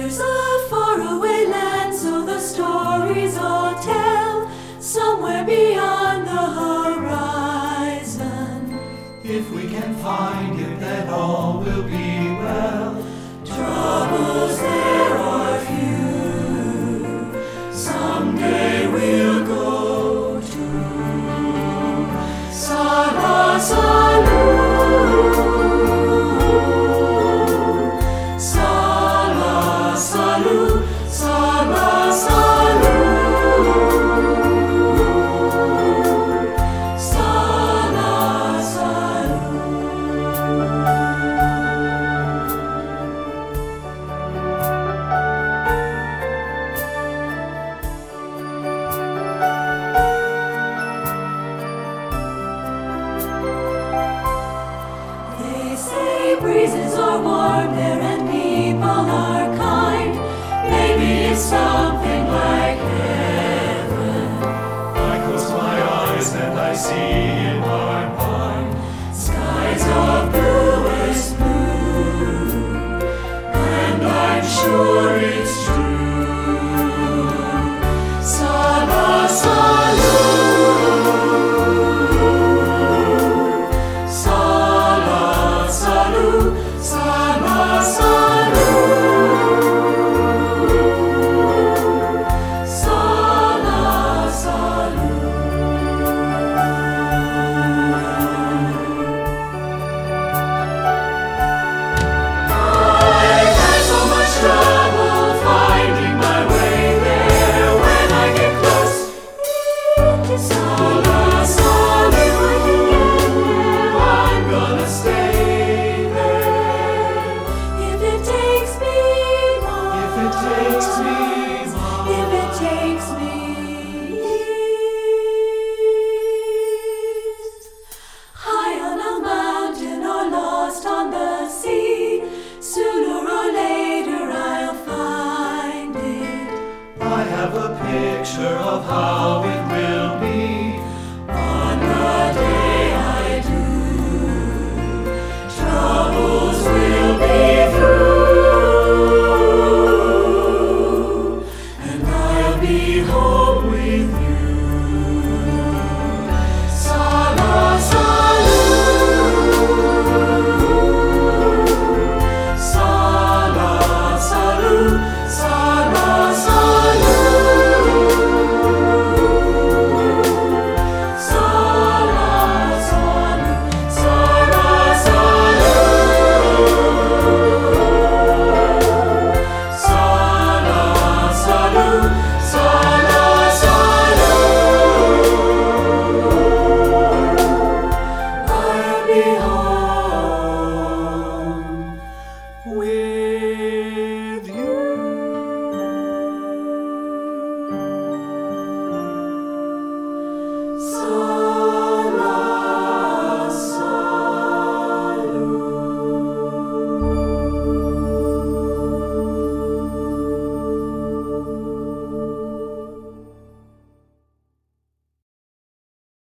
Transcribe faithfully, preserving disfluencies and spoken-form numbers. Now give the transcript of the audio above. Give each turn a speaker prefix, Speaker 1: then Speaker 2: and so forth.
Speaker 1: There's a faraway land, so the stories all tell, somewhere beyond the horizon.
Speaker 2: If we can find it, then all will be well.
Speaker 1: Troubles there are few, someday we'll go to Sala Salud, Sala Salud, Sala Salud, Sala Salud. They say breezes are warm there